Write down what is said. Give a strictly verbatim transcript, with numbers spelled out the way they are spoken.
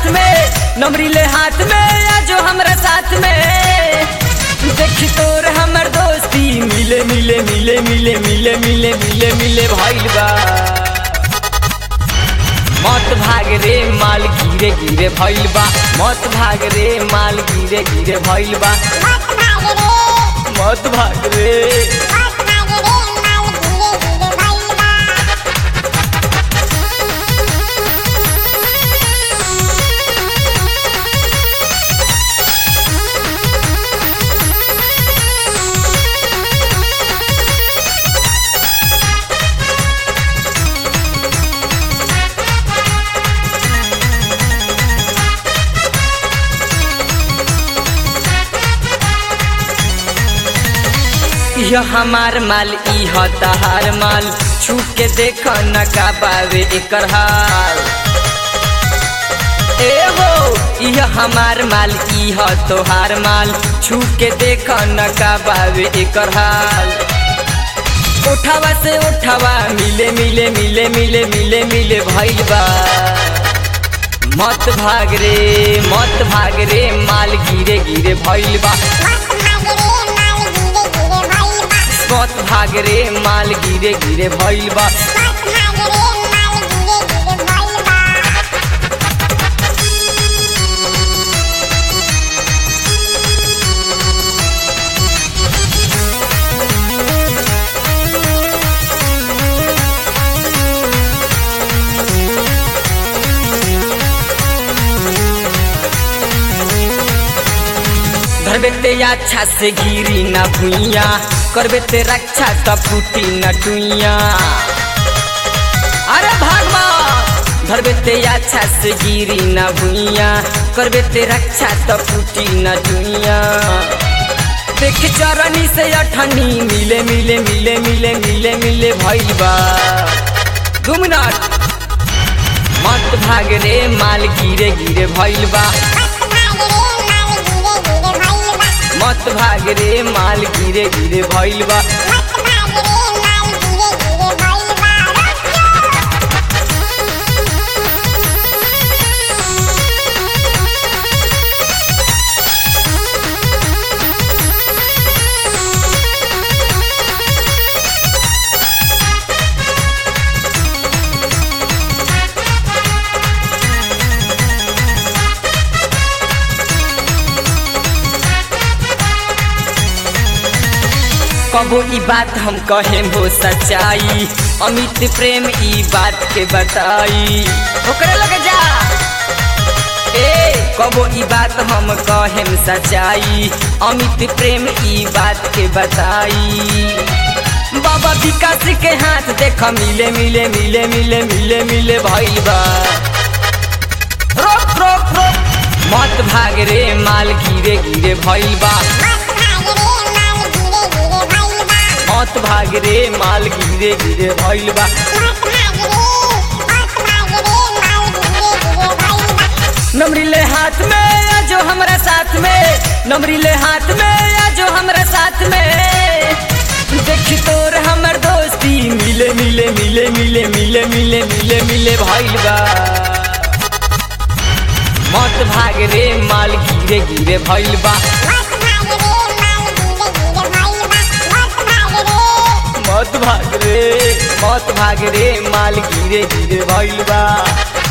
साथ में नमरी ले हाथ में आजो हमरा साथ में देखी तोर हमर दोस्ती मिले मिले मिले मिले मिले मिले मिले मिले भइल बा मत भाग रे माल गिरे गिरे भइल बा मत भाग रे माल गिरे गिरे भइल बा मत भाग रे यह हमार माल ई ह तहार माल छू के देख न का बावे एकर हाल ए हो यह हमार माल ई ह तोहार माल छू के देख न का बावे एकर हाल उठावा से उठावा मिले मिले मिले मिले मिले मिले भइल बा मत भाग रे मत भाग रे माल गिरे गिरे भइल बा मत भाग रे माल गिरे गिरे भइल बा धरबे ते अच्छा से गिरी न भुइया करबे ते रक्षा त फूटी न टुइया अरे भागवा धरबे ते अच्छा से गिरी न भुइया करबे ते रक्षा त फूटी न टुइया देख चरनी से अठनी मिले मिले मिले मिले मिले मिले भइल बा दो मिनट मत भाग रे माल गिरे गिरे भइल बा मत भाग रे माल गिरे गिरे भइल बा कबो ई बात हम कहे हो सच्चाई अमित प्रेम ई बात के बताई ओकरे लगे जा ए कबो ई बात हम कहे सच्चाई अमित प्रेम ई बात के बताई बाबा विकास के हाथ देख मिले मिले मिले मिले मिले मिले भइल बा रोक रोक रोक मत भाग रे माल गिरे गिरे भइल बा मत भाग रे माल गिरे गिरे भइल बा नमरी ले हाथ में आजो हमरा साथ में नमरी ले हाथ में आजो हमरा साथ में देखी तोर हमर दोस्ती मिले मिले मिले मिले मिले मिले मिले मिले भइल बा मत भाग रे माल गिरे गिरे भइल बा मत भाग रे मत भाग रे माल गिरे गिरे भइल बा।